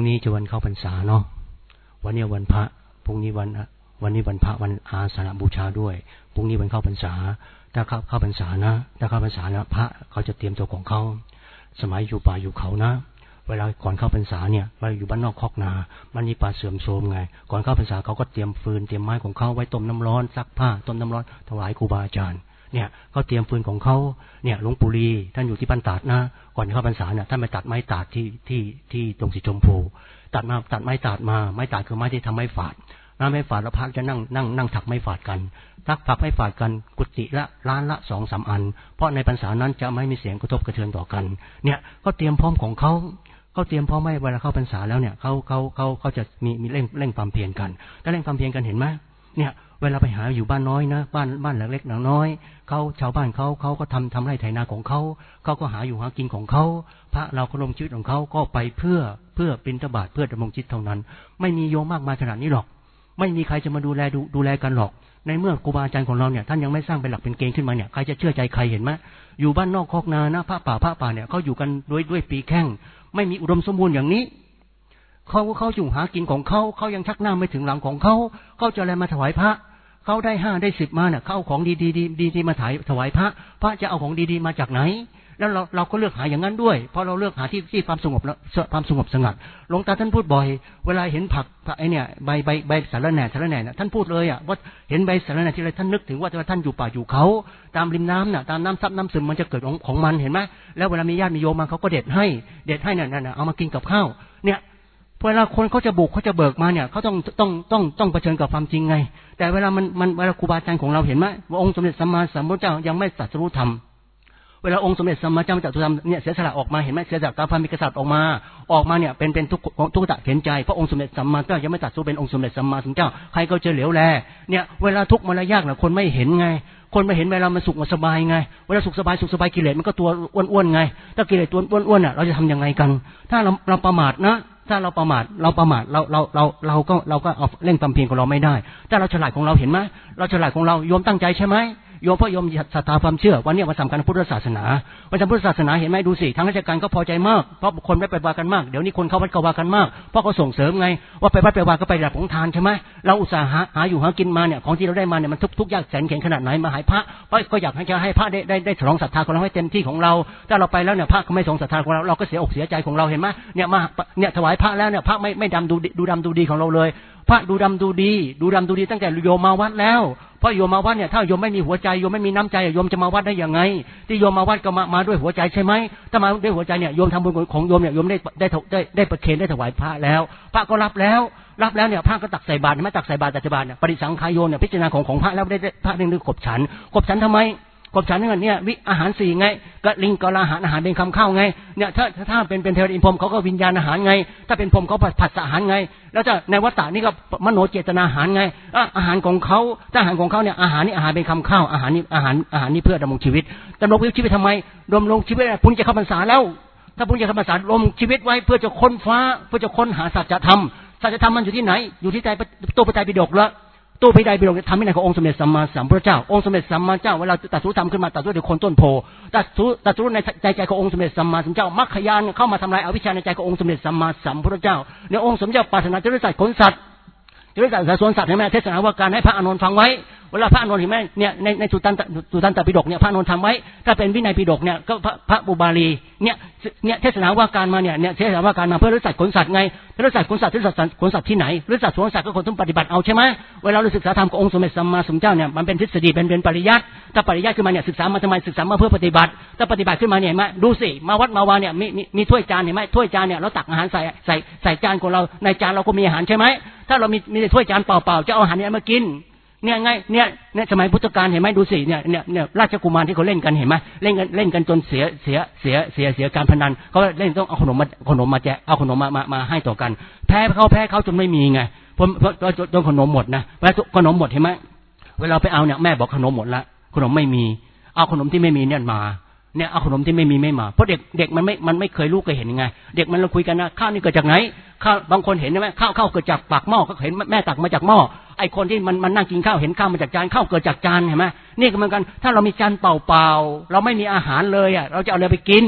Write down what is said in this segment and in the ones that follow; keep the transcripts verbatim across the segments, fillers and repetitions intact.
นี้จะวันเข้าพรรษาเนาะวันนี้วันพระพรุ่งนี้วันวันนี้วันพระวันอาสาฬหบูชาด้วยพรุ่งนี้วันเข้าพรรษาถ้าเข้าเข้าพรรษานะถ้าเข้าพรรษาแล้วพระเขาจะเตรียมตัวของเขาสมัยอยู่ป่าอยู่เขานะเวลาก่อนเข้าพรรษาเนี่ยเราอยู่บ้านนอกคอกนามันมีป่าเสื่อมโทรมไงก่อนเข้าพรรษาเขาก็เตรียมฟืนเตรียมไม้ของเขาไว้ต้มน้ำร้อนซักผ้าต้มน้ำร้อนถวายครูบาอาจารย์เนี่ยเขาเตรียมฟืนของเขาเนี่ยหลวงปู่ลีท่านอยู่ที่บ้านตาดนะก่อนเข้าพรรษาเนี่ยท่านไปตัดไม้ตาดที่ที่ที่ตรงสีชมพูตัดมาตัดไม้ตาดมาไม้ตาดคือไม้ที่ทำไม้ฝาดน้ำไม้ฝาดแล้วพระจะนั่งนั่งนั่งถักไม้ฝาดกันทักถักไม้ฝาดกันกุฏิละล้านละสองสามอันเพราะในพรรษานั้นจะไม่มีเสียงกระทบกระเทือนต่อกันเนี่ยก็เตรียมพร้อมของเขาเขาเตรียมพร้อมไว้เวลาเข้าพรรษาแล้วเนี่ยเขาเขาเขาเขาจะมีมีเร่งเร่งความเพียรกันถ้าเร่งความเพียรกันเห็นไหมเนี่ยเวลาไปหาอยู่บ้านน้อยนะบ้านบ้านหลังเล็กหลังน้อยเขาชาวบ้านเขาเขาก็ทำทำไร่ไถนาของเขาเขาก็หาอยู่หากินของเขาพระเราก็ลงชีวิตของเขาก็ไปเพื่อเพื่อบิณฑบาตเพื่อดำรงชีวิตเท่านั้นไม่มีโยมมากมายขนาดนี้หรอกไม่มีใครจะมาดูแลดูดูแลกันหรอกในเมื่อครูบาอาจารย์ของเราเนี่ยท่านยังไม่สร้างเป็นหลักเป็นเกณฑ์ขึ้นมาเนี่ยใครจะเชื่อใจใครเห็นไหมอยู่บ้านนอกคอกนานะพระป่าพระป่าเนี่ยเขาอยู่กันด้วยด้วยปีแข้งไม่มีอุดมสมบูรณ์อย่างนี้เขาเขาอยู่หากินของเขาเขายังชักหน้าไม่ถึงหลังของเขาเขาจะอะไรมาถวายพระเขาได้ห้าได้สิบมาเนี่ยเขาเอาของดีดีดีดีที่มาถ่ายถวายพระพระจะเอาของดีๆมาจากไหนแล้วเราเราก็เลือกหาอย่างนั้นด้วยเพราะเราเลือกหาที่ที่ความสงบความสงบสงัดหลวงตาท่านพูดบ่อยเวลาเห็นผักไอเนี่ยใบใบใบสาระแหน่สาระแหน่เนี่ยท่านพูดเลยอ่ะว่าเห็นใบสาระแหน่ที่ไรท่านนึกถึงว่าท่านอยู่ป่าอยู่เขาตามริมน้ำน่ะตามน้ำซับน้ำซึมมันจะเกิดของของมันเห็นไหมแล้วเวลามีญาติมีโยมมาเขาก็เด็ดให้เด็ดให้เนี่ยเนี่ยเอามากินกับข้าวเนี่ยเวลาคนเขาจะบุกเขาจะเบิกมาเนี่ยเขาต้องต้องต้องต้องเผชิญกับความจริงไงแต่เวลามันมันเวลาครูบาอาจารย์ของเราเห็นไหมว่าองค์สมเด็จสัมมาสัมพุทธเจ้ายังไม่ตรัสรู้ธรรมเวลาองค์สมเด็จสัมมาสัมพุทธเจ้าตรัสรู้ธรรมเนี่ยเสียสละออกมาเห็นไหมเสียสละตามพระมิกษัตริย์ออกมาออกมาเนี่ยเป็นเป็นทุกทุกตะเข็นใจเพราะองค์สมเด็จสัมมาสัมพุทธเจ้ายังไม่ตรัสรู้เป็นองค์สมเด็จสัมมาสัมพุทธเจ้าใครก็จะเหลียวแลเนี่ยเวลาทุกข์มันยากนะคนไม่เห็นไงคนไม่เห็นเวลามันสุขมันสบายไงเวลาสุขสบายสุขสบายกิเลสมันก็ตัวอ้วนๆไงถ้ากิเลสตัวอ้วนๆน่ะเราจะทำยังไงกันถ้าเราเราประมาทนะถ้าเราประมาทเราประมาทเราเราเราเราก็เราก็เอาเร่งความเพียรของเราไม่ได้ถ้าเราฉลาดของเราเห็นไหมเราฉลาดของเราโยมตั้งใจใช่ไหมโยมเพราะโยมศรัทธาความเชื่อวันนี้วันสำคัญพุทธศาสนาวันสำคัญพุทธศาสนาเห็นไหมดูสิทางราชการก็พอใจมากเพราะคนไม่ไปวากันมากเดี๋ยวนี้คนเข้าวัดก็วากันมากเพราะเขาส่งเสริมไงว่าไปวัดไปวาก็ไปรับของทานใช่ไหมเราอุตส่าห์หาหาอยู่หากินมาเนี่ยของที่เราได้มาเนี่ยมันทุกทุกยากแสนเข็ญขนาดไหนมาหายพระก็อยากให้ให้พระได้ได้ได้ฉลองศรัทธาของเราให้เต็มที่ของเราถ้าเราไปแล้วเนี่ยพระก็ไม่ทรงศรัทธาของเราเราก็เสียอกเสียใจของเราเห็นไหมเนี่ยมาเนี่ยถวายพระแล้วเนี่ยพระไม่ไม่ดำดูดูดำดูดีของเราเลยพระดูดำดูดีดูดำดูดีตั้งแต่โยมมาวัดแล้วเพราะโยมมาวัดเนี่ยถ้าโยมไม่มีหัวใจโยมไม่มีน้ำใจโยมจะมาวัดได้ยังไงที่โยมมาวัดก็มามาด้วยหัวใจใช่ไหมถ้ามาด้วยหัวใจเนี่ยโยมทำบุญของโยมเนี่ยโยมได้ได้ได้ได้ประเคนได้ถวายพระแล้วพระก็รับแล้วรับแล้วเนี่ยพระก็ตักใส่บาตรไม่ตักใส่บาตรตักใส่บาตรเนี่ยปฏิสังขายโยเนี่ยพิจารณาของของพระแล้วได้พระเรื่องขบฉันขบฉันทำไมขบฉันเนี่ยเนี่ยวิอาหารสี่ไงกะลิงกะลาหารอาหารเป็นคำข้าวไงเนี่ยถ้าถ้าเป็นเป็นเทวดาอินพรหมเขาก็วิญญาณอาหารไงถ้าเป็นพรหมเขาผัสสะอาหารไงแล้วจะในวัฏฏะนี่ก็มโนเจตนาอาหารไงอาหารของเขาถ้าอาหารของเขาเนี่ยอาหารนี่อาหารเป็นคำข้าวอาหารนี่อาหารอาหารนี่เพื่อดำรงชีวิตดำรงชีวิตทำไมดำรงชีวิตพุทธจะเข้าพรรษาแล้วถ้าพุทธจะเข้าพรรษาดำรงชีวิตไว้เพื่อจะค้นฟ้าเพื่อจะค้นหาสัจธรรมสัจธรรมมันอยู่ที่ไหนอยู่ที่ใจตัวพระไตรปิฎกละตัวพระไตรปิฎกทำให้ในขององค์สมเด็จสัมมาสัมพุทธเจ้าองค์สมเด็จสัมมาเจ้าเวลาตรัสรู้ธรรมขึ้นมาตรัสรู้โดยคนต้นโพตรัสรู้ตรัสรู้ในใจใจขององค์สมเด็จสัมมาสัมพุทธเจ้ามรรคญาณเข้ามาทำลายอวิชชาในใจขององค์สมเด็จสัมมาสัมพุทธเจ้าในองค์สมเด็จปรารถนาจะได้สัตว์ขนสัตว์จะได้สัตว์สวนสัตว์ให้แม่เทศนาว่าการให้พระอานนท์ฟังไว้เวลาพระอานนท์เห็นไหมเนี่ยในในสุตันตสุตันตปิฎกเนี่ยพระอานนท์ทำไว้ถ้าเป็นวินัยปิฎกเนี่ยก็พระพระอุบาลีเนี่ยเนี่ยเทศนาว่าการมาเนี่ยเนี่ยเทศนาว่าการมาเพื่อรู้สัตว์ขนสัตว์ไงรู้สัตว์ขนสัตว์รู้สัตว์ขนสัตว์ที่ไหนรู้สัตว์สวนสัตว์ก็คนต้องปฏิบัติเอาใช่ไหมเวลาเราศึกษาธรรมขององค์สมเด็จสัมมาสัมพุทธเจ้าเนี่ยมันเป็นทฤษฎีเป็นเป็นปริยัติถ้าปริยัติขึ้นมาเนี่ยศึกษามาทำไมศึกษามาเพื่อปฏิบัติถ้าปฏิบัติขึ้นมาเนี่ยเห็นไหมดูสิมาวัดมาวาเนี่ยมีมีมีถ้วยจานเห็นไหมถ้วยจานเนี่ยเราตักอาหารใส่ใส่ใส่จานของเราในจานเราก็มีอาหารใช่ไหมถ้าเรามีมีถ้วยจานเปล่าๆจะเอาอาหารเนี่ยมากินเนี่ยไงเนี่ยเนี่ยสมัยพุทธกาลเห็นไหมดูสิเนี่ยเนี่ยเนี่ยราชกุมารที่เขาเล่นกันเห็นไหมเล่นกันเล่นกันจนเสียเสียเสียเสียเสียการพนันเขาเล่นต้องเอาขนมมาขนมมาแจกเอาขนมมามามาให้ต่อกันแพ้เขาแพ้เขาจนไม่มีไงเพราะเพราะจนขนมหมดนะเวลาขนมหมดเห็นไหมเวลาไปเอาเนี่ยแม่บอกขนมหมดละขนมไม่มีเอาขนมที่ไม่มีเนี่ยมาเนี่ยเอาขนมที่ไม่มีไม่มาเพราะเด็กเด็กมันไม่มันไม่เคยรู้เคยเห็นยังไงเด็กมันเราคุยกันนะข้าวนี่เกิดจากไหนข้าวบางคนเห็นใช่ไหมข้าวข้าวเกิดจากปากหม้อก็เห็นแม่ตักมาจากหม้อไอ้คนที่มันมันนั่งกินข้าวเห็นข้าวมาจากจานข้าวเกิดจากจานเห็นไหมนี่ก็เหมือนกันถ้าเรามีจานเปล่าๆเราไม่มีอาหารเลยอ่ะเราจะเอาอะไรไปกิน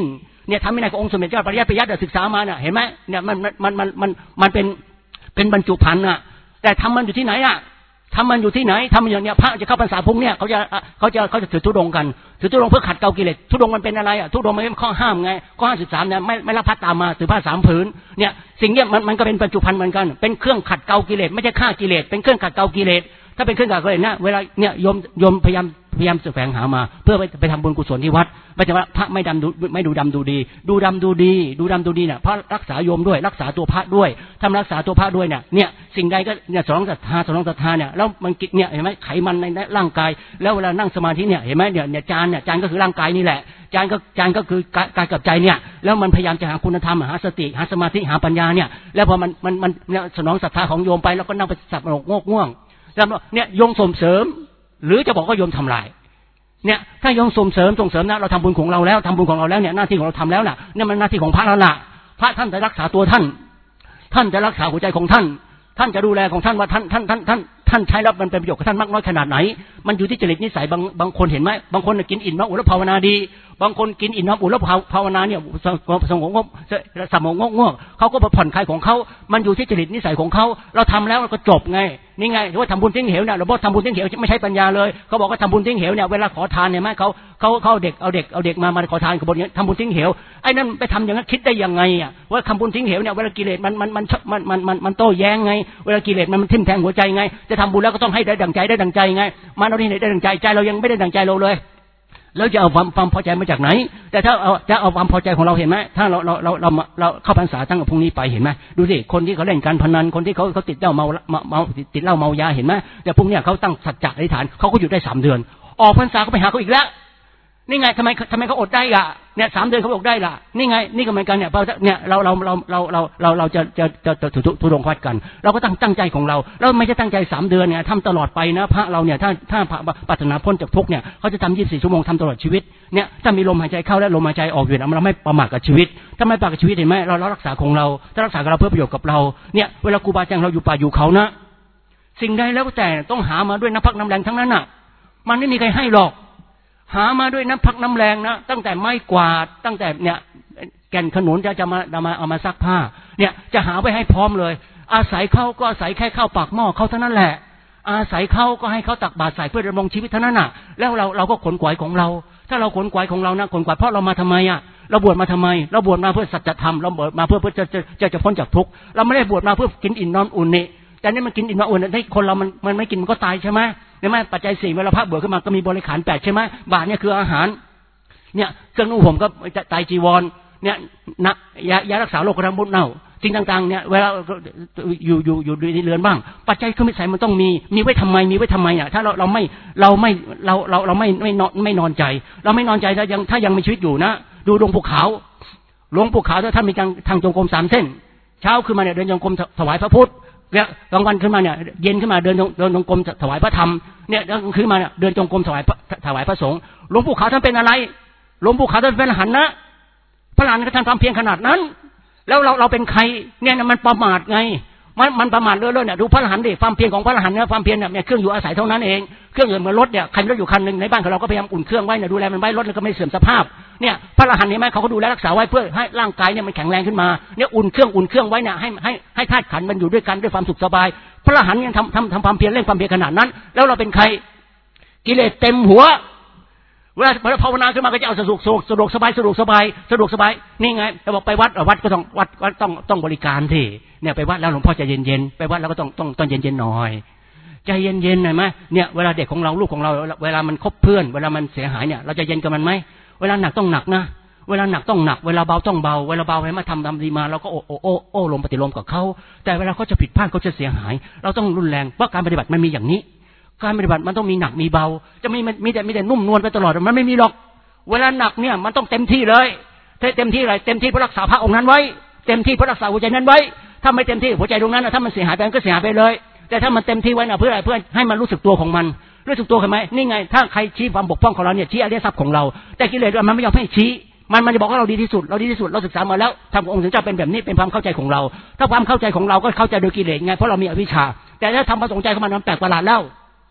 เนี่ยทำวินัยขององค์สมเด็จเจ้าปริยัติปริยัติศึกษามาเนี่ยเห็นไหมเนี่ยมันมันมันมันมันเป็นเป็นบรรจุภัณฑ์น่ะแต่ทำมันอยู่ที่ไหนอ่ะทำมันอยู่ที่ไหนทำอย่างเนี้ยพระจะเข้าพรรษาพุ่งเนี่ยเขาจะเขาจะเขาจะถือธุดงกันถือธุดงเพื่อขัดเกลากิเลสธุดงมันเป็นอะไรอ่ะธุดงมันเป็นข้อห้ามไงข้อห้าสิบสามเนี่ยไม่ไม่รับพัดตามมาถือผ้าสามผืนเนี่ยสิ่งเนี้ยมันมันก็เป็นบรรจุภัณฑ์เหมือนกันเป็นเครื่องขัดเกลากิเลสไม่ใช่ฆ่ากิเลสเป็นเครื่องขัดเกลากิเลสถ้าเป็นเครื่องขัดกิเลสเนี่ยเวลาเนี่ยโยมโยมพยายามพยายามแสวงหามาเพื่อไปไปทำบุญกุศลที่วัดไม่ใช่ว่าพระไม่ดำดูไม่ดูดำดูดีดูดำดูดีดูดำดูดีเนี่ยพระรักษาโยมด้วยรักษาตัวพระด้วยทำรักษาตัวพระด้วยเนี่ยเนี่ยสิ่งใดก็เนี่ยสองศรัทธาสองศรัทธาเนี่ยแล้วมันกิเนี่ยเห็นไหมไขมันในร่างกายแล้วเวลานั่งสมาธิเนี่ยเห็นไหมเนี่ยเนี่ยจานเนี่ยจานก็คือร่างกายนี่แหละจานก็จานก็คือกายกับใจเนี่ยแล้วมันพยายามจะหาคุณธรรมหาสติหาสมาธิหาปัญญาเนี่ยแล้วพอมันมันมันเนี่ยสนองศรัทธาของโยมไปแล้วก็นั่งไปสับหนกงกง่วงแล้วเนี่ยโยมส่งเสริมหรือจะบอกว่าโยมทำลายเนี่ยถ้าโยมส่งเสริมส่งเสริมนะเราทำบุญของเราแล้วทำบุญของเราแล้วเนี่ยหน้าที่ของเราทำแล้วน่ะเนี่ยมันหน้าที่ของพระแล้วล่ะพระท่านจะรักษาตัวท่านท่านจะรักษาหัวใจของท่านท่านจะดูแลของท่านว่าท่านท่านท่านท่านท่านใช้แล้วมันเป็นประโยชน์กับท่านมากน้อยขนาดไหนมันอยู่ที่จริตนิสัยบางบางคนเห็นไหมบางคนกินอิ่มน้ำอุ่นแล้วภาวนาดีบางคนกินอิ่มน้ำอุ่นแล้วภาวนาเนี่ยสงบงบสมองงง่วงเขาก็ผ่อนคลายของเขามันอยู่ที่จริตนิสัยของเขาเราทำแล้วก็จบไงนี่ไงว่าทำบุญทิ้งเหวเนี่ยเราบอกทำบุญทิ้งเหวไม่ใช่ปัญญาเลยเขาบอกว่าทำบุญทิ้งเหวเนี่ยเวลาขอทานเนี่ยไหมเขาเขาเขาเด็กเอาเด็กเอาเด็กมามาขอทานกับบทนี้ทำบุญทิ้งเหวไอ้นั่นไปทำอย่างนั้นคิดได้ยังไงอ่ะว่าทำบุญทิ้งเหวเนี่ยเวลากิเลสมันมันมันมันมันมันมันโต้แย้งไงเวลากิเลสมันมันทิ่มแทงหัวใจไงจะทำบุญแล้วก็ต้องให้ได้ดั่งใจได้ดั่งใจไงมาเราที่ไหนได้ดั่งใจใจเรายังไม่ได้ดั่งใจเราเลยแล้วจะเอาความความพอใจมาจากไหนแต่ถ้าเอาจะเอาความพอใจของเราเห็นไหมถ้าเราเราเราเราเราเข้าพรรษาตั้งแต่พรุ่งนี้ไปเห็นไหมดูสิคนที่เขาเล่นการพนันคนที่เขาเขาติดเหล้าเมาเมาติดเหล้าเมายาเห็นไหมแต่พรุ่งนี้เขาตั้งสัจจะอธิษฐานเขาก็อยู่ได้สามเดือนออกพรรษาก็ไปหาเขาอีกแล้วนี่ไงทำไมทำไมเขาอดได้ล่ะเนี่ยสามเดือนเขาอดได้ล่ะนี่ไงนี่ก็เหมือนกันเนี่ยเนี่ยเราเราเราเราเราเราเราจะจะจะจะถูกถูกลงพัดกันเราก็ตั้งตั้งใจของเราเราไม่ใช่ตั้งใจสามเดือนเนี่ยทำตลอดไปนะพระเราเนี่ยถ้าถ้าปรารถนาพ้นจากทุกข์เนี่ยเขาจะทำยี่สิบสี่ชั่วโมงทำตลอดชีวิตเนี่ยถ้ามีลมหายใจเข้าและลมหายใจออกอยู่เราไม่ประมาทกับชีวิตถ้าไม่ประมาทกับชีวิตเห็นไหมเราเรารักษาของเราถ้ารักษาของเราเพื่อประโยชน์กับเราเนี่ยเวลาครูบาอาจารย์เราอยู่ป่าอยู่เขานะสิ่งใดแล้วแต่ต้องหามาด้วยน้ำพักน้ำแรงทั้งนั้นน่ะมันไม่มีใครให้หรอกหามาด้วยน้ำพักน้ำแรงนะตั้งแต่ไม้กวาดตั้งแต่เนี่ยแก่นขนุนจะจะมาเอามาเอามาซักผ้าเนี่ยจะหาไว้ให้พร้อมเลยอาศัยเขาก็อาศัยแค่ข้าวปากหม้อเขาเท่านั้นแหละอาศัยเขาก็ให้เขาตักบาตรใส่เพื่อดำรงชีวิตเท่านั้นน่ะแล้วเราเราก็ขนขวายของเราถ้าเราขนขวายของเรานะขนขวายเพราะเรามาทำไมอ่ะเราบวชมาทำไมเราบวชมาเพื่อสัจธรรมเราบวชมาเพื่อเพื่อจะจะจะพ้นจากทุกข์เราไม่ได้บวชมาเพื่อกินอิ่มนอนอุ่นนี่แต่นี่มันกินอิ่มนอนอุ่นให้คนเรามันมันไม่กินมันก็ตายใช่ไหมใช่ไหมปัจจัยสี่เวลาพระบวชขึ้นมาก็มีบริขารแปดใช่ไหมบาตรเนี่ยคืออาหารเนี่ยเครื่องนุ่งห่มก็ไตรจีวรเนี่ยนะยายารักษาโรคกระทำบุญเน่าสิ่งต่างๆเนี่ยเวลาอยู่อยู่อยู่ในเรือนบ้างปัจจัยเครื่องมิสัยมันต้องมีมีไว้ทำไมมีไว้ทำไมอ่ะถ้าเราเราไม่เราไม่เราเราเราไม่ไม่นอนไม่นอนใจ เราไม่นอนใจถ้ายังถ้ายังมีชีวิตอยู่นะดูหลวงปู่ขาวหลวงปู่ขาวถ้าท่านมีทางทางจงกรมสามเส้นเช้าขึ้นมาเนี่ยเดินจงกรมถวายพระพุทธเนี่ยกลางวันขึ้นมาเนี่ยเย็นขึ้นมาเดินเดินจงกรมถวายพระธรรมเนี่ยขึ้นมาเนี่ยเดินจงกรมถวายถวายพระสงฆ์หลวงปู่ขาวท่านเป็นอะไรหลวงปู่ขาวท่านเป็นอรหันต์นะพระอรหันต์ท่านทำเพียงขนาดนั้นแล้วเราเราเป็นใครเนี่ยมันประมาทไงมันมันประมาทเรื่อยๆเนี่ยดูพระอรหันต์ดิความเพียรของพระอรหันต์เนี่ยความเพียรเนี่ยเครื่องอยู่อาศัยเท่านั้นเองเครื่องอยู่เหมือนรถเนี่ยใครรถอยู่คันนึงในบ้านของเราก็พยายามอุ่นเครื่องไว้เนี่ยดูแลมันไว้รถก็ไม่เสื่อมสภาพเนี่ยพระอรหันต์เห็นไหมเขาก็ดูแลรักษาไว้เพื่อให้ร่างกายเนี่ยมันแข็งแรงขึ้นมาเนี่ยอุ่นเครื่องอุ่นเครื่องไว้เนี่ยให้ให้ให้ธาตุขันธ์มันอยู่ด้วยกันด้วยความสุขสบายพระอรหันต์ยังทำทำทำความเพียรเร่งความเพียรขนาดนั้นแล้วเราเป็นใครกิเลสเต็มหัวเวลาภาวนาขึ้นมาก็จะเอาสะดวกสะดวกสบายสะดวกสบายสะดวกสบายนี่ไงเราบอกไปวัดวัดก็ต้องวัดวัดต้องต้องบริการที่เนี่ยไปวัดแล้วหลวงพ่อใจเย็นๆไปวัดแล้วก็ต้องต้องต้องเย็นๆหน่อยใจเย็นๆหน่อยไหมเนี่ยเวลาเด็กของเราลูกของเราเวลามันคบเพื่อนเวลามันเสียหายเนี่ยเราจะเย็นกับมันไหมเวลาหนักต้องหนักนะเวลาหนักต้องหนักเวลาเบาต้องเบาเวลาเบาให้มาทำทำดีมาเราก็โอ้โอ้โอ้โอ้ลมปฏิลมกับเขาแต่เวลาเขาจะผิดพลาดเขาจะเสียหายเราต้องรุนแรงเพราะการปฏิบัติมันมีอย่างนี้การปฏิบัติมันต้องมีหนักมีเบาจะมีมีแต่มีแต่นุ่มนวลไปตลอดมันไม่มีหรอกเวลาหนักเนี่ยมันต้องเต็มที่เลยเต็มที่อะไรเต็มที่เพื่อรักษาพระองค์นั้นไว้เต็มที่เพื่อรักษาหัวใจนั้นไว้ถ้าไม่เต็มที่หัวใจตรงนั้นถ้ามันเสียหายไปก็เสียหายไปเลยแต่ถ้ามันเต็มที่ไว้นะเพื่ออะไรเพื่อให้มันรู้สึกตัวของมันรู้สึกตัวเห็นไหมนี่ไงถ้าใครชี้ความบกพร่องของเราเนี่ยชี้อริยทรัพย์ของเราแต่กิเลสมันไม่ยอมให้ชี้มันมันจะบอกว่าเราดีที่สุดเราดีที่สุดเราศึกษามาแล้วทำองค์ถึงจะเป็นแบบนี้เป็นความเข้าใจของเราถ้าความเข้าใจของเราก็เข้าใจโดยกิเลสไงเพราะเรามีอวิชชาแต่ถ้าทำประสงค์ใจของมันมันแปลกประหลาดแล้ว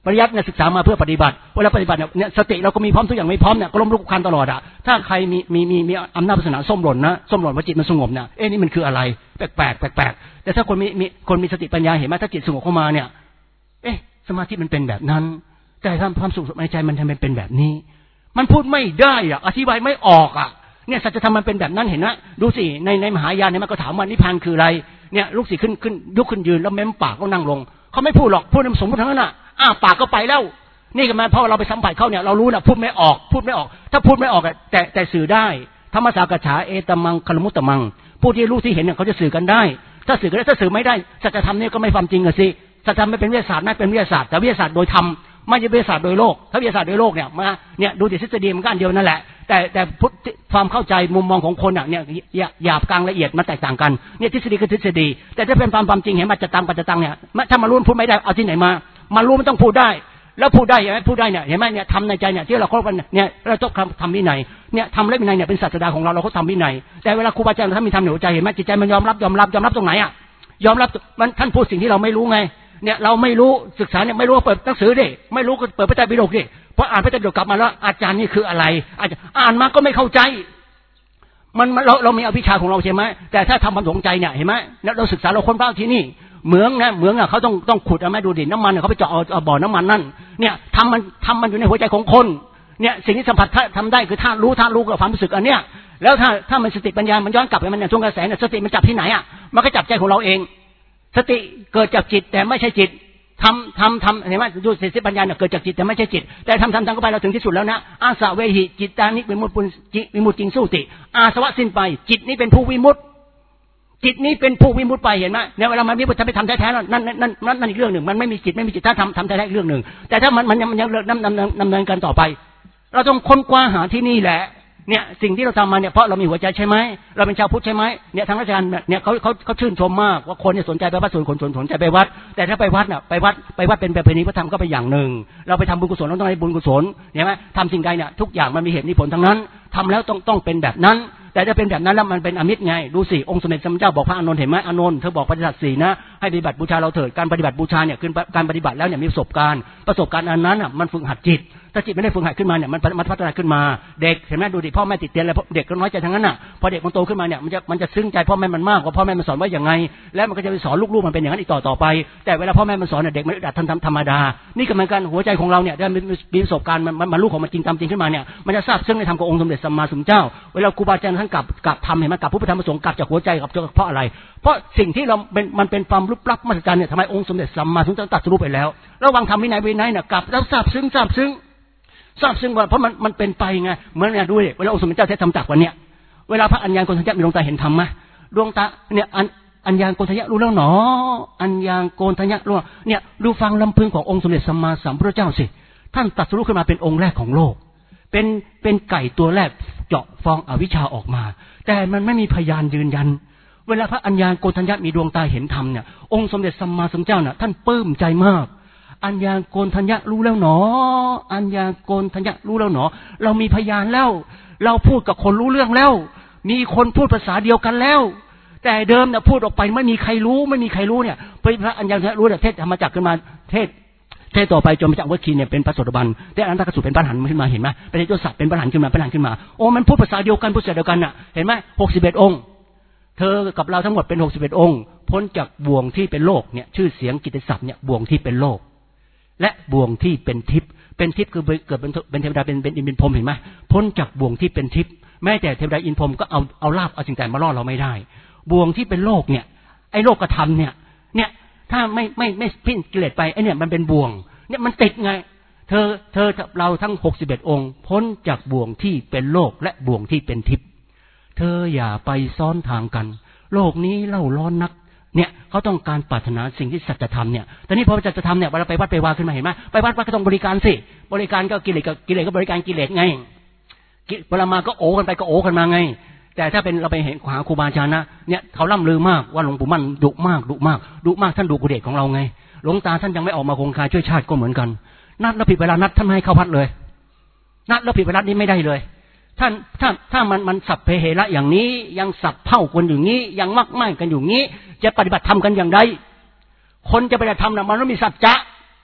ปริยัติเนี่ยศึกษามาเพื่อปฏิบัติเวลาปฏิบัติเนี่ยสติเราก็มีพร้อมทุกอย่างไม่พร้อมเนี่ยก็ล้มลุกคลานตลอดอ่ะถ้าใครมีมีมีมีอำนาจศาสนาส้มหล่นนะส้มหล่นว่าจิตมันสงบเนี่ยเอ๊ะนี่มันคืออะไรแปลกแปลกแปลกแปลกแต่ถ้าคนมีมีคนมีสติปัญญาเห็นไหมถ้าจิตสงบเข้ามาเนี่ยเอ๊ะสมาธิมันเป็นแบบนั้นแต่ทำความสุขในใจมันทำเป็นแบบนี้มันพูดไม่ได้อ่ะอธิบายไม่ออกอ่ะเนี่ยสัจธรรมมันเป็นแบบนั้นเห็นนะดูสิในในมหายานเนี่ยมันก็ถามว่านิพพานคืออะไรเนี่ยลูกศิษย์ขึ้นขึ้นยกขึ้นยืนแล้วเม้มปากก็นั่งลงเขาไม่พูดหรอกพูดในสมมติทั้งนั้นน่ะอ้าปากก็ไปแล้วนี่ก็มาเพราะเราไปสัมผัสเขาเนี่ยเรารู้นะพูดไม่ออกพูดไม่ออกถ้าพูดไม่ออกแต่แต่สื่อได้ธรรมสากฉาเอตมังคลมุตตมังผู้ที่รู้ที่เห็นเนี่ยเขาจะสื่อกันได้ถ้าสื่อกันได้ถ้าสื่อไม่ได้สัจธรรมนี่ก็ไม่ความจริงอะสิสัจธรรมไม่เป็นวิทยาศาสตร์ไม่เป็นวิทยาศาสตร์แต่วิทยาศาสตร์โดยธรรมไม่ใช่วิทยาศาสตร์โดยโลกถ้าวิทยาศาสตร์โดยโลกเนี่ยมาเนี่ยดูแต่ทฤษฎีมันก็อันเดียวนั่นแหละแต่แต่ความเข้าใจมุมมองของคนอ่ะเนี่ยหยาบกลางละเอียดมันแตกต่างกันเนี่ยทฤษฎีคือทฤษฎีแต่ถ้าเป็นความความจริงเห็นมันจะตังปัจจตังเนี่ยถ้ามารู้พูดไม่ได้เอาที่ไหนมามารู้มันต้องพูดได้แล้วพูดได้เห็นไหมพูดได้เนี่ยเห็นไหมเนี่ยทำในใจเนี่ยที่เราเข้ากันเนี่ยเราต้องทำวินัยเนี่ยทำและวินัยเนี่ยเป็นศาสดาของเราเราก็ทำวินัยแต่เวลาครูบาอาจารย์ท่านมีทำในหัวใจเห็นไหมจิตใจมันยอมรับยอมรับยอมรับตรงไหนอ่ะยอมรับมันท่านพูดสิ่งที่เราไม่รู้ไงเนี่ยเราไม่รู้ศึกษาเนี่ยไม่รู้เปิดหนังสือดิไม่รู้ก็เปิดพระไตรปิฎกดิเพราะอ่านพระไตรปิฎกกลับมาแล้วอาจารย์นี่คืออะไรอาจารย์อ่านมาก็ไม่เข้าใจมันเราเรามีอภิชาของเราใช่ไหมแต่ถ้าทำความสนใจเนี่ยเห็นไหมเราศึกษาเราค้นคว้าที่นี่เหมืองนะเหมืองอ่ะเขาต้องต้องขุดเอาไหมดูดิน้ำมันเขาไปเจาะเอาบ่อน้ำมันนั่นเนี่ยทำมันทำมันอยู่ในหัวใจของคนเนี่ยสิ่งที่สัมผัสทำได้คือท่ารู้ท่ารู้กับความรู้สึกอันเนี้ยแล้วถ้าถ้ามันสติปัญญามันย้อนกลับไปมันเนี่ยช่วงกระแสเนี่ยสติมันจับที่ไหนอ่ะมันก็จับใจของเราเองสติเกิดจากจิตแต่ไม่ใช่จิตทำทำทำเห็นไหมดูสติปัญญาเนี่ยเกิดจากจิตแต่ไม่ใช่จิตแต่ทำทำทำเข้าไปเราถึงที่สุดแล้วนะอาสะเวหิจิตตานิวิมุตติวิมุตติจริงสู้ติอาสวะสิ้นไปจิตนี้เป็นผู้วิมุตติจิตนี้เป็นผู้วิมุตติไปเห็นไหมเนี่ยเวลามันวิมุตติถ้าไปทำแท้ๆนั่นนั่นนั่นนั่นอีกเรื่องหนึ่งมันไม่มีจิตไม่มีจิตถ้าทำทำแท้ๆอีกเรื่องหนึ่งแต่ถ้ามันมันยังมันยังดำดำดำเนินกันต่อไปเราต้องค้นคว้าหาที่นี่แหละเนี่ยสิ่งที่เราทำมาเนี่ยเพราะเรามีหัวใจใช่ไหมเราเป็นชาวพุทธใช่ไหมเนี่ยทางราชการเนี่ยเขาเขาเขาชื่นชมมากว่าคนเนี่ยสนใจไปวัดส่วนคนสนใจไปวัดแต่ถ้าไปวัดน่ะไปวัดไปวัดเป็นประเพณีพระธรรมก็ไปอย่างหนึ่งเราไปทำบุญกุศลเราต้องให้บุญกุศลเห็นไหมทำสิ่งใดเนี่ยทุกอย่างมันมีเหตุมีผลทั้งนั้นทำแล้วต้องต้องเป็นแบบนั้นแต่ถ้าเป็นแบบนั้นแล้วมันเป็นอมิตรไงดูสิองค์สมเด็จพระเจ้าบอกพระอานนท์เห็นไหมอานนท์เธอบอกปฏิบัติสี่นะให้ปฏิบัติบูชาเราเถิดการปฏิบัติบูชาเนี่ยคือการปฏิบัติแล้วเนี่ยมีประสบการณ์ประสบการณ์อันนั้นอ่ะมันฝึกหัดจิตถ้าจิตไม่ได้ฝึกหัดขึ้นมาเนี่ยมันมันพัฒนาขึ้นมาเด็กเห็นไหมดูดิพ่อแม่ติดเตียนอะไรเด็กก็น้อยใจทั้งนั้นอ่ะพอเด็กมันโตขึ้นมาเนี่ยมันจะมันจะซึ้งใจพ่อแม่มันมากกว่าพ่อแม่มันสอนว่าอย่างไงแล้วมันก็จะไปสอนลูกๆมันเป็นอย่างนั้นอีกต่อต่อไปแต่เวลาพ่อแม่มันสอนเนี่ยเด็กมันดัดทำธรรมดานี่ก็เหมือนกันหัวใจของเราเนี่ยได้มีประสบการณ์มันมันลูกของมันจริงตามจริงขึ้นมาเนี่ยมันจะทราบซึ้งในธรรมขององค์สมเด็จสัมมาสัมพุทธเจ้าเวลาครูบาอาจารย์ท่านกลับกลับทำเห็นไหมกลับพุทธธรรมประสงค์กลับจากหัวใจกลับเพราะอะไรเพราะสิ่งที่เราเป็นมันเป็นความลึกลับมหัศจรรย์เนี่ยทำไมองค์สมเด็จสัมมาสัมพุทธเจ้าตรัสรู้ไปแล้วระวังทำวินัยวินัยเนี่ยกลับแล้วทราบซึ้งทราบซึ้งทราบซึ้งว่าเพราะมันมันเป็นไปไงเหมือนเนี่ยดูดิเวลาองค์สมเด็จเจ้าเทศธรรมจักรวันเนี้ยเวลาพระอัญญาโกณทัญญะมีดวงตาเห็นธรรมไหมดวงตาเนี่ยอัญอัญญาโกณทัญญะรู้แล้วหนออัญญาโกณทัญญะรู้เนี่ยดูฟังลำพึงขององค์สมเด็จสัมมาสัมพุทธเจ้าสิท่านตรัสรู้ขึ้นมาเป็นองค์แรกของโลกเป็นเป็นไก่ตัวแรกเจาะฟองอวิชชาออกมาแต่มันไม่มีพยานยืนยันเวลาพระอัญญาโกณทัญญะมีดวงตาเห็นธรรมเนี่ยองค์สมเด็จสัมมาสัมพุทธเจ้าน่ะท่านปลื้มใจมากอัญญาโกณทัญญะรู้แล้วหนออัญญาโกณทัญญะรู้แล้วหนอเรามีพยานแล้วเราพูดกับคนรู้เรื่องแล้วมีคนพูดภาษาเดียวกันแล้วแต่เดิมเนี่ยพูดออกไปไม่มีใครรู้ไม่มีใครรู้เนี่ยพระอัญญารู้แต่เทศธรรมจักรขึ้นมาเทศเทศต่อไปจนมาจากวัคคีเนี่ยเป็นพระโสดาบันแต่อนันตกสุเป็นพระอรหันต์ขึ้นมาเห็นไหมเป็นเจ้าสัตว์เป็นพระอรหันต์ขึ้นมาพระอรหันต์ขึ้นมาโอ้มันพูดภาษาเดียวกันพูดภาษาเดียวกันน่ะเห็นไหมหกสิบเอ็ดองค์เธอกับเราทั้งหมดเป็นหกสิบเอ็ดองค์พ้นจากบ่วงที่เป็นโลกเนี่ยชื่อเสียงกิตติศัพท์เนี่ยบ่วงที่เป็นโลกและบ่วงที่เป็นทิพย์เป็นทิพย์คือเกิดเป็นเทวดาเป็นเป็นอินทร์พรหมเห็นไหมพ้นจากบ่วงที่เป็นทิพย์แม้แต่เทวดาอินทร์พรหมก็เอาเอาลาภเอาสิ่งแต่มาล่อเราไม่ได้บ่วงที่เป็นโลกเนี่ยไอ้โลกธรรมเนี่ยเนี่ยถ้าไม่ไม่ไม่สิ้นกิเลสไปไอ้เนี่ยมันเป็นบ่วงเนี่ยมันติดไงเธอเธอเราทั้งหกสิบเอ็ดองค์พ้นจากบ่วงที่เป็นโลกและบ่วงที่เป็นทิพย์เธออย่าไปซ้อนทางกันโลกนี้เล่าร้อนนักเนี่ยเขาต้องการปรารถนาสิ่งที่สัจธรรมเนี่ยแต่นี่พอสัจธรรมเนี่ยเวลาไปวัดไปวาขึ้นมาเห็นไหมไปวัดวัดก็ต้องบริการสิบริการก็กิเลสกับกิเลสก็บริการกิเลสไงเวลามาก็โอ้กันไปก็โอ้กันมาไงแต่ถ้าเป็นเราไปเห็นหาครูบาอาจารย์นะเนี่ยเขาล่ำลือมากว่าหลวงปู่มั่นดุมากดุมากดุมากท่านดุกุเดชของเราไงหลวงตาท่านยังไม่ออกมาคงคาช่วยชาติก็เหมือนกันนัดแล้วผิดเวลานัดท่านไม่ให้เข้าวัดเลยนัดแล้วผิดเวลานี้ไม่ได้เลยท่านถ้าถ้ามันมันสัพเพเหระอย่างนี้ยังสับเท่ากันอยู่นี้ยังมักไม่กันอยู่นี้จะปฏิบัติธรรมกันอย่างไรคนจะปฏิบัติธรรมน่ะมันต้องมีสัจจะ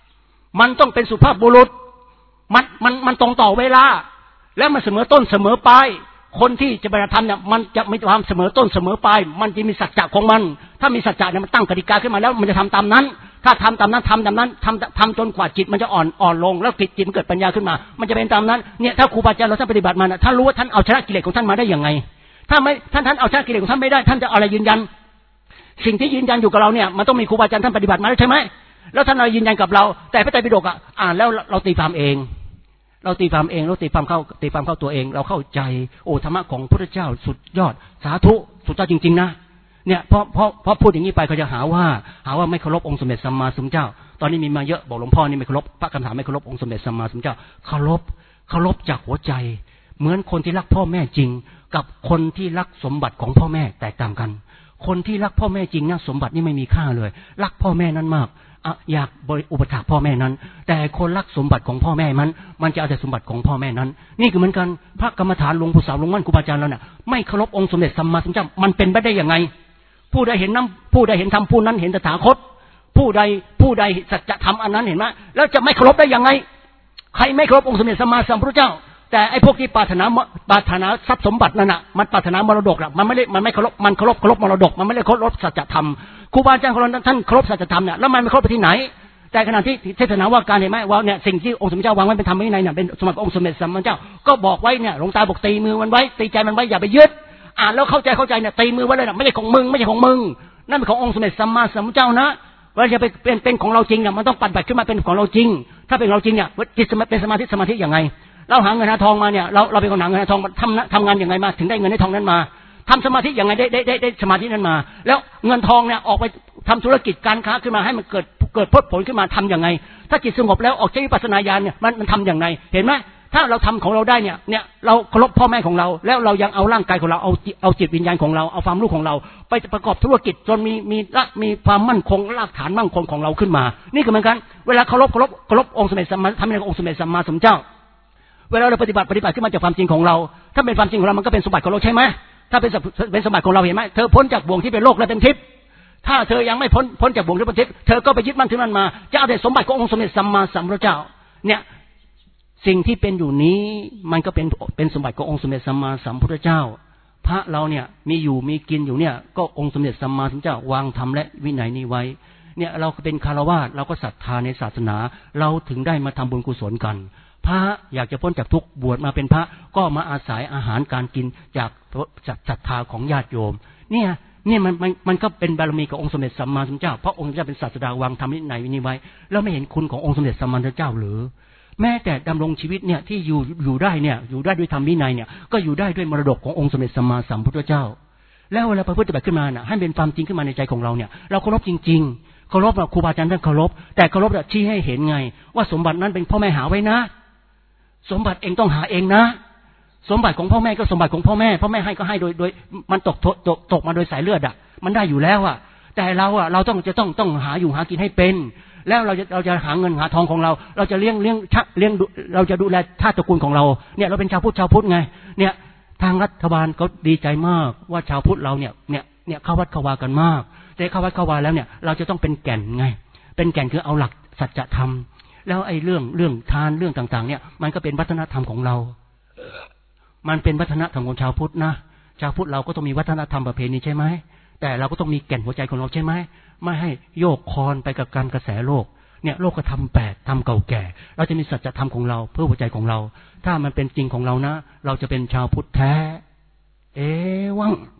มันต้องเป็นสุภาพบุรุษมันมันมันตรงต่อเวลาและมันเสมอต้นเสมอปลายคนที่จะปฏิบัติธรรมเนี่ยมันจะไม่ทำเสมอต้นเสมอปลายมันจะมีสัจจะของมันถ้ามีสัจจะเนี่ยมันตั้งกติกาขึ้นมาแล้วมันจะทำตามนั้นถ้าทำตามนั้นทำตามนั้นทำทำจนกว่าจิตมันจะอ่อนอ่อนลงแล้วจิตจิตมันเกิดปัญญาขึ้นมามันจะเป็นตามนั้นเนี่ยถ้าครูบาอาจารย์เราท่านปฏิบัติมาท่านรู้ว่าท่านเอาชนะกิเลสของท่านมาได้ยังไงถ้าไม่ท่านท่านเอาชนะกิเลสของท่านไม่ได้ท่านจะอะไรยืนยันสิ่งที่ยืนยันอยู่กับเราเนี่ยมันต้องมีครูบาอาจารย์ท่านปฏิบัติมาแล้วใช่ไหมแล้วท่านอะไรยืนยันกับเราแต่พระไตรปิฎกอ่ะอ่านแล้วเราตีความเองเราตีความเองเราตีความเข้าตีความเข้าตัวเองเราเข้าใจโอ้ธรรมะของพระพุทธเจ้าสุดยอดสาธุสุดยอดจริงๆนะเนี่ยเพราะเพราะเพราะพูดอย่างนี้ไปเขาจะหาว่าหาว่าไม่เคารพองค์สมเด็จสัมมาสัมพุทธเจ้าตอนนี้มีมาเยอะบอกหลวงพ่อนี่ไม่เคารพพระคำถามไม่เคารพองค์สมเด็จสัมมาสัมพุทธเจ้าเคารพเคารพจากหัวใจเหมือนคนที่รักพ่อแม่จริงกับคนที่รักสมบัติของพ่อแม่แตกต่างกันคนที่รักพ่อแม่จริงนะสมบัตินี่ไม่มีค่าเลยรักพ่อแม่นั้นมากอยากบริอุปถัมภ์พ่อแม่นั้นแต่คนรักสมบัติของพ่อแม่มันมันจะเอาแต่สมบัติของพ่อแม่นั้นนี่คือเหมือนกันพระกรรมฐานหลวงปู่สาวหลวงมั่นครูบาอาจารย์เราเนี่ยไม่เคารพองค์สมเด็จสัมมาสัมพุทธเจ้ามันเป็นไปได้ยังไงผู้ใดเห็นน้ำผู้ใดเห็นธรรมผู้นั้นเห็นตถาคตผู้ใดผู้ใดสัจธรรมอันนั้นเห็นไหมแล้วจะไม่เคารพได้ยังไงใครไม่เคารพองค์สมเด็จสัมมาสัมพุทธเจ้าแต่ไอ้พวกที่ปรารถนาปรารถนาทรัพย์สมบัตินั่นน่ะมันปรารถนามรดกน่ะมันไม่ได้มันไม่เคารพมันเคารพเคารพมรดกมันไม่ได้เคารพสัจธรรมครูบาอาจารย์ของเราท่านเคารพสัจธรรมเนี่ยแล้วมันไม่เคารพไปที่ไหนแต่ขณะที่เทศนาว่าการเห็นไหมว่าเนี่ยสิ่งที่องค์สมเด็จเจ้าวางไว้เป็นธรรมวินัยเนี่ยเป็นสมบัติขององค์สมเด็จสัมมาสัมพุทธเจ้าก็บอกไว้เนี่ยหลวงตาบอกตีมือมันไว้ตีใจมันไว้อย่าไปยึดอ่านแล้วเข้าใจเข้าใจเนี่ยตีมือไว้เลยนะไม่ใช่ของมึงไม่ใช่ของมึงนั่นเป็นขององค์สมเด็จสัมมาสัมพุทธเจ้านะว่าจะเป็นเป็นเป็นของเราจริงเนี่ยมันต้องปฏิบัติขึ้นมาเป็นของเราจริงถ้าเป็นเราจริงเนี่ยจิตเป็นสมาธิสมาธิอย่างไงเราหาเงินหาทองมาเนี่ยเราเราเป็นคนหาเงินหาทองทำทำงานอย่างไงมาถึงได้เงินได้ทองนั้นมาทำสมาธิอย่างไงได้ได้ได้ได้สมาธินั้นมาแล้วเงินทองเนี่ยออกไปทำธุรกิจการค้าขึ้นมาให้มันเกิดเกิดผลขึ้นมาทํำยังไงถ้าจิตสงบแล้วออกจากวิปัสสนาญาณเนี่ยมันมันทำอย่างไรเห็นไหมถ้าเราทำของเราได้เนี่ยเนี่ยเราเคารพพ่อแม่ของเราแล้วเรายังเอาร่างกายของเราเอาเอาจิตวิญญาณของเราเอาความรู้ของเราไปประกอบธุรกิจจนมีมีมีความมั่นคงรากฐานมั่นคงของเราขึ้นมานี่ก็เหมือนกันเวลาเคารพเคารพเคารพองค์สมเด็จสัมมาทำในองค์สมเด็จสัมมาสัมพุทธเจ้าเวลาเราปฏิบัติปฏิบัติขึ้นมาจากความจริงของเราถ้าเป็นความจริงของเรามันก็เป็นสมบัติของเราใช่ไหมถ้าเป็นเป็นสมบัติของเราเห็นไหมเธอพ้นจากบ่วงที่เป็นโลกและเป็นทิพย์ถ้าเธอยังไม่พ้นพ้นจากบ่วงที่เป็นทิพย์เธอก็ไปยึดมั่นถือมั่นมาจะเอาแต่สมบัติขององค์สมเด็จสัมมาสัมพุทธเจ้าเนี่ยสิ่งที่เป็นอยู่นี้มันก็เป็นเป็นสมบัติขององค์สมเด็จสัมมาสัมพุทธเจ้าพระเราเนี่ยมีอยู่มีกินอยู่เนี่ยก็องค์สมเด็จสัมมาสัมพุทธเจ้าวางธรรมและวินัยนี้ไว้เนี่ยเราเป็นคารวะเราก็ศรัทธาในศาสนาเราถึงได้มาทำบุญกุศลกันพระอยากจะพ้นจากทุกข์บวชมาเป็นพระก็มาอาศัยอาหารการกินจากจากศรัทธาของญาติโยมเนี่ยเนี่ยมันมันมันก็เป็นบารมีขององค์สมเด็จสัมมาสัมพุทธเจ้าเพราะองค์สมเด็จเป็นศาสดาวางธรรมวินัยนี้ไว้แล้วไม่เห็นคุณขององค์สมเด็จสัมมาสัมพุทธเจ้าหรือแม้แต่ดำรงชีวิตเนี่ยที่อยู่อยู่ได้เนี่ยอยู่ได้ด้วยธรรมวินัยเนี่ยก็อยู่ได้ด้วยมรดกขององค์สมเด็จสัมมาสัมพุทธเจ้าแล้วเวลาพระพุทธเจ้าขึ้นมาน่ะให้เป็นความจริงขึ้นมาในใจของเราเนี่ยเราเคารพจริงๆเคารพครูบาอาจารย์ท่านเคารพแต่เคารพชี้ให้เห็นไงว่าสมบัตินั้นเป็นพ่อแม่หาไว้นะสมบัติเองต้องหาเองนะสมบัติของพ่อแม่ก็สมบัติของพ่อแม่พ่อแม่ให้ก็ให้โดยโดยมันตกตกตกมาโดยสายเลือดอ่ะมันได้อยู่แล้วอ่ะแต่เราอ่ะเราต้องจะต้องต้องหาอยู่หากินให้เป็นแล้วเราจะเราจะหาเงินหาทองของเราเราจะเลี้ยงเลี้ยงเลี้ยงเราจะดูแลชาติตระกูลของเราเนี่ยเราเป็นชาวพุทธชาวพุทธไงเนี่ยทางรัฐบาลเขาดีใจมากว่าชาวพุทธเราเนี่ยเนี่ยเนี่ยเข้าวัดเข้าวากันมากแต่เข้าวัดเข้าวาแล้วเนี่ยเราจะต้องเป็นแก่นไงเป็นแก่นคือเอาหลักสัจธรรมแล้วไอ้เรื่องเรื่องทานเรื่องต่างๆเนี่ยมันก็เป็นวัฒนธรรมของเรามันเป็นวัฒนธรรมของชาวพุทธนะชาวพุทธเราก็ต้องมีวัฒนธรรมประเพณีใช่ไหมแต่เราก็ต้องมีแก่นหัวใจของเราใช่ไหมไม่ให้โยกคอนไปกับการกระแสโลกเนี่ยโลกก็ทำแปดทำเก่าแก่เราจะมีสัจธรรมของเราเพื่อหัวใจของเราถ้ามันเป็นจริงของเรานะเราจะเป็นชาวพุทธแท้เอวัง